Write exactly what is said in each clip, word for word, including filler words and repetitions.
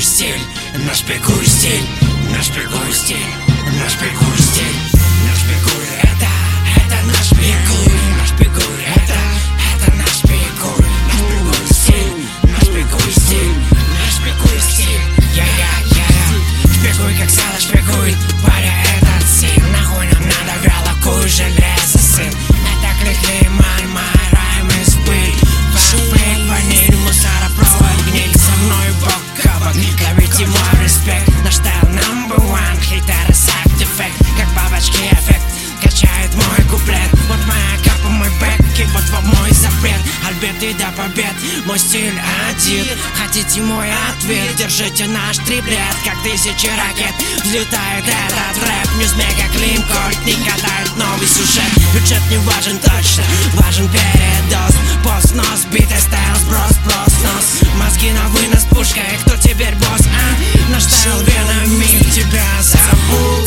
стиль, наш пикуй стиль, наш пикуй стиль, наш пикуй стиль, наш пикуй это, это наш пикуй, наш пикуй это, это наш пикуй, наш пикуй стиль, наш пикуй стиль, наш пикуй стиль, я-я-я, шпикуй как сало шпикует, паря этот сил, нахуй нам надо вялокуй железо, сын, это клик-клик, май-май, райм и спыль, ванпейк, ваниль, мусоропровод, гниль, со мной бок о бок, ловите мой респект, наш стайл number one, хейтеры side effect, как бабочки эффект, качает мой куплет, вот моя капа, мой бэк, и вот вам мой запрет, альберты до побед, мой стиль один, хотите мой ответ, держите наш триплет, как тысячи ракет, взлетает этот рэп, ньюс мега клим, кольт не катает новый сюжет, бюджет не важен точно, важен передоз, пост-нос, биты, стайл, сброс, прос-нос, мозги на вынос, пушкой, кто теперь босс, а? Наш стайл венами, тебя зовут.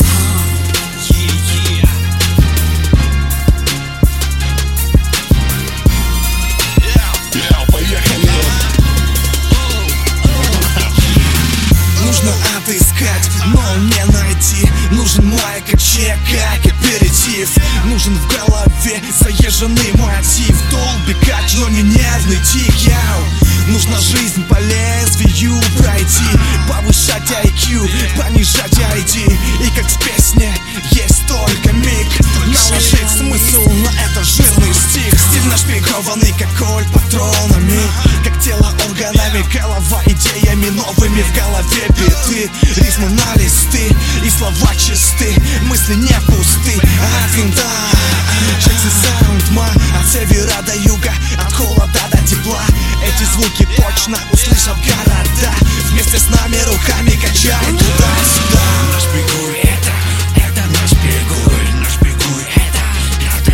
Нужно отыскать, но не найти. Нужен мой качек, как аперитив. Нужен в голове заезженный мотив. Долби кач, но не нервный тик, яу. Нужно жизнь по лезвию пройти, повышать ай кью, понижать ай ди. И как в песне есть только миг, наложить смысл на это жирный стих. Стиль нашпигованный, как кольт патронами, как тело органами, голова идеями новыми. В голове биты, рифмы на листы, и слова чисты, мысли не пусты. От винта, Джексон саундма, от севера до юга, от холода до тепла. Эти звуки точно услышат города, вместе с нами руками качают туда-сюда. Наш пикуй это, это наш пикуй, наш пикуй это, это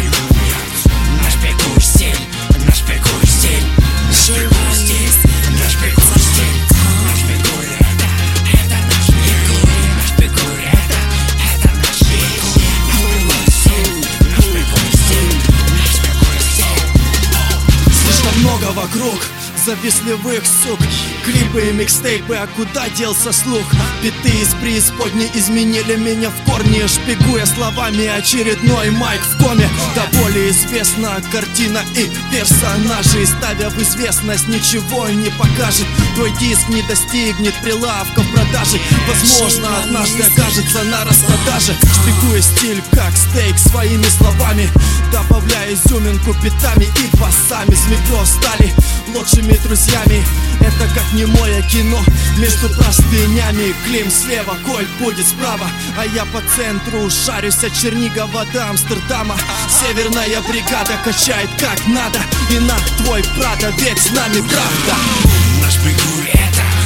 наш пикуй стиль, наш пикуй стиль, наш пикуй стиль, наш пикуй стиль, наш пикуй это, это наш пикуй, наш пикуй это, это наш пикуй, наш пикуй стиль, наш пикуй стиль, наш пикуй стиль. Слишком много вокруг завистливых сук, клипы и микстейпы, а куда делся слух? Биты из преисподней изменили меня в корне, шпигуя словами очередной майк в коме. Да более известна картина и персонажи, ставя в известность ничего не покажет. Твой диск не достигнет прилавков продажи, возможно, однажды окажется на распродаже. Шпигуя стиль как стейк своими словами, добавляя изюминку битами и басами. С метро стали лучшими друзьями, это как немое кино между простынями. Клим слева, Кольт будет справа, а я по центру шарюсь от Чернигова до Амстердама. Северная бригада качает как надо, и нах твой Прада, ведь с нами правда. Наш пикуй это,